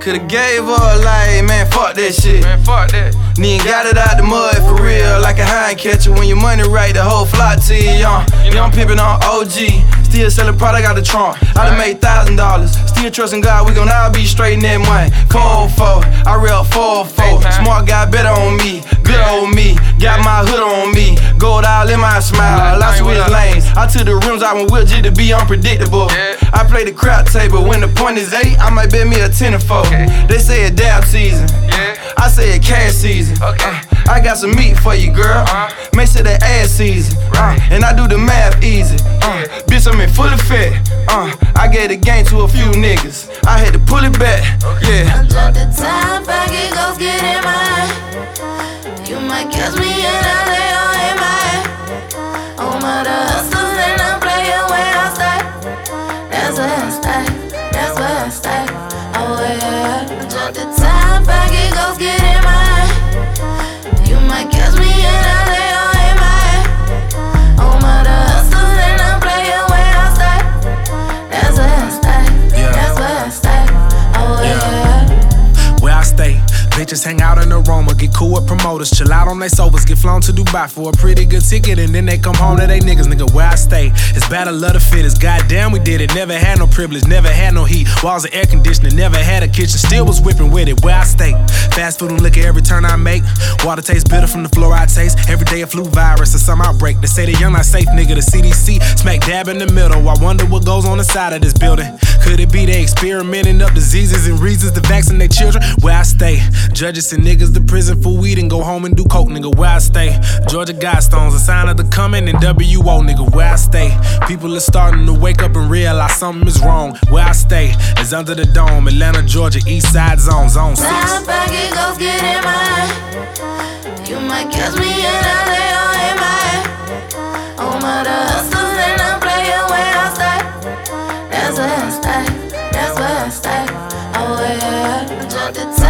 Could've gave up like, man, fuck that shit. Man, fuck that. Nigga got it out the mud for real, like a hind catcher. When your money right, the whole flock to you, young pimpin' on OG. Still sellin' product out the trunk. I done made $1,000. Still trustin' God, we gon' all be straight in that money. Cold foe, I real 4-4. Smart guy better on me, good old me. Got my hood on me, gold all in my smile. Lost with lanes. I took the rims out my wheel just to be unpredictable. I play the crap table. When the point is 8, I might bet me a 10 or 4. They say it's dab season. I say it's cash season. I got some meat for you, girl. Make sure that ass season. And I do the math easy. Bitch, I'm in full effect. I gave the game to a few niggas. I had to pull it back. Yeah. I drop the top, I get ghost, get in mine. You might catch me in LA or in mine. Oh my, the hustlers and I'm playing where I stay. That's where I stay. That's where I stay. Oh yeah. I drop the top, I get ghost, get in mine. You might catch me in LA or in mine. Oh my, the hustlers and I'm playing where I stay. That's where I stay. That's where I stay. Oh yeah. Where I stay, bitches hang out in Aroma, get cool with promoters, chill out on they sofas, get flown to Dubai for a pretty good ticket, and then they come home to they niggas. Nigga, where I stay, it's bad, I love the fittest. Goddamn, we did it, never had no privilege, never had no heat, walls of air conditioning, never had a kitchen, still was whipping with it. Where I stay, fast food and liquor every turn I make. Water tastes bitter from the floor I taste. Every day a flu virus or some outbreak. They say the young not safe, nigga. The CDC smack dab in the middle. I wonder what goes on inside of this building. Could it be they experimenting up diseases and reasons to vaccinate children? Where I stay, judges send niggas to prison for weed and go home and do coke, nigga. Where I stay, Georgia Guidestones, a sign of the coming, and WO, nigga. Where I stay, people are starting to wake up and realize something is wrong. Where I stay is under the dome, Atlanta, Georgia, East Side Zone, Zone 6. Top, I get ghost, get in mine. You might catch me in LA or in mine. Oh my, the hustlers and I'm playing where I stay. That's where I stay. That's where I stay. Oh yeah. I drop the top.